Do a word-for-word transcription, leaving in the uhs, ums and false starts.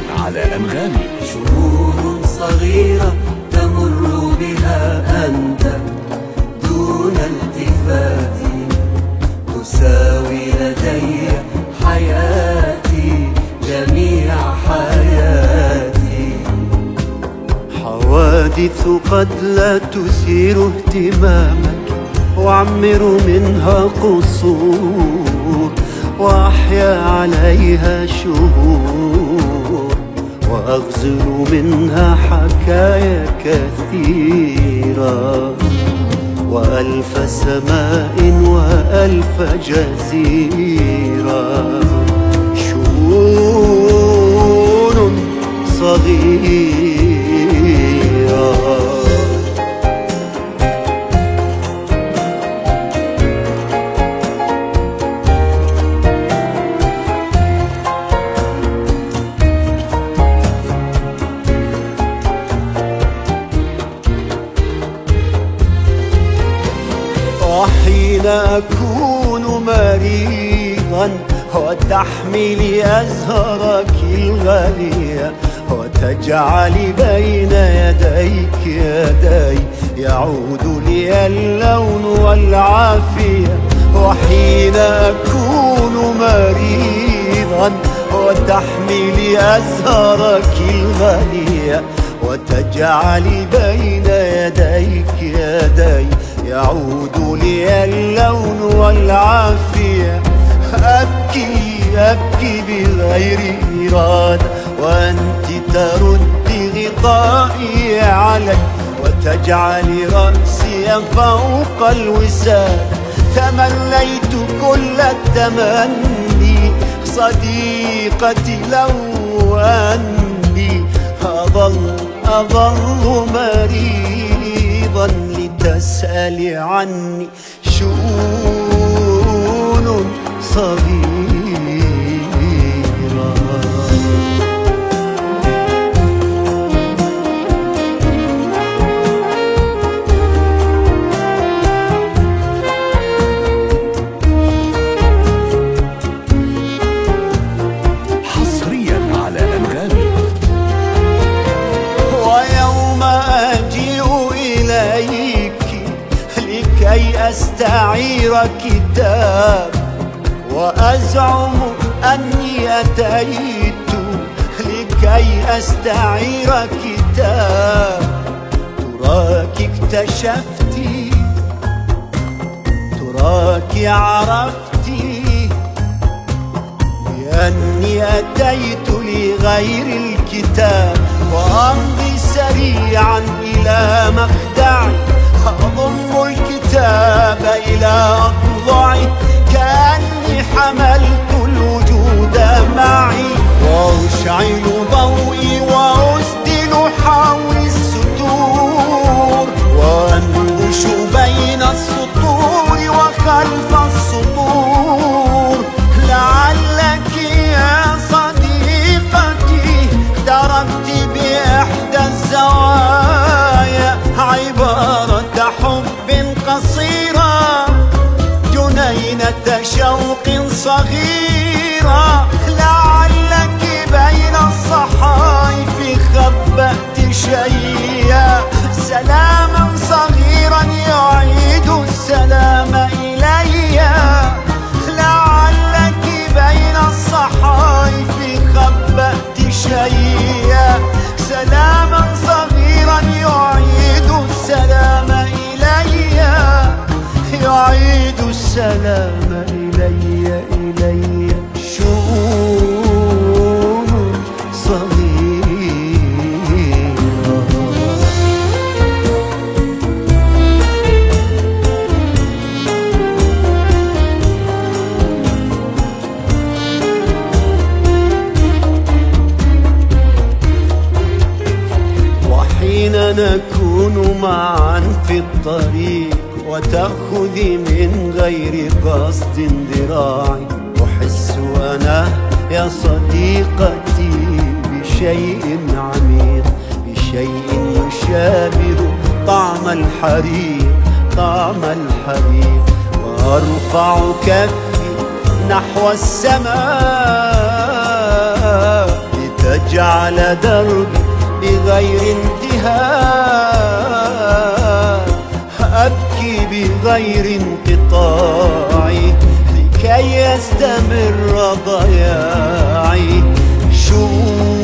على أنغامي. شهور صغيرة تمر بها أنت دون التفات، تساوي لدي حياتي جميع حياتي. حوادث قد لا تثير اهتمامك، وأعمر منها قصور وأحيا عليها شهور، وأغزل منها حكايا كثيرة، وألف سماء وألف جزيرة. شؤون صغيرة. وحين أكون مريضا وتحملي أزهرك الغالية، وتجعلي بين يديك يدي يعود لي اللون والعافية. وحين أكون مريضا وتحملي أزهرك الغالية، وتجعلي بين يديك يدي يعود لي اللون والعافية. أبكي أبكي بغير إرادة، وأنت تردي غطائي علي، وتجعلي رأسي فوق الوسادة. تمنيت كل التمني صديقتي لو أني أظل أظل مريضا لتسألي عني. شؤون صغيرة. حصريا على أنغامي. ويوم أجيء إليك لكي أستعير كتاب، وأزعم أني أتيت لكي أستعير كتاب، تراك اكتشفتي، تراك عرفتي بأني أتيت لغير الكتاب. وأمضي سريعا إلى مخدعي، أضم الكتاب إلى أضلعي، كأني حملت الوجود معي. وأشعل ضوئي وأسدل حول الستور، وأنبش بين السطور وخلف السطور. لعلك يا صديقتي دربت بإحدى الزوايا عبارة حب قصيرة، جنينة شوق صغيرة. لعلك بين الصحائف خبأت شيئا، سلاما صغيرا يعيد السلام إلي. لعلك بين الصحائف خبأت شيئا، سلاما صغيرا يعيد السلام إلي، يعيد السلام إلي إلي. شؤون صغيرة. وحين نكون معا في الطريق، وتأخذي من غير قصد ذراعي، أحس أنا يا صديقتي بشيء عميق، بشيء يشابه طعم الحريق، طعم الحريق. وأرفع كفي نحو السماء لتجعل جعل دربي بغير انتهاء أبكي بغير انقطاع لكي يستمر ضياعي. شوف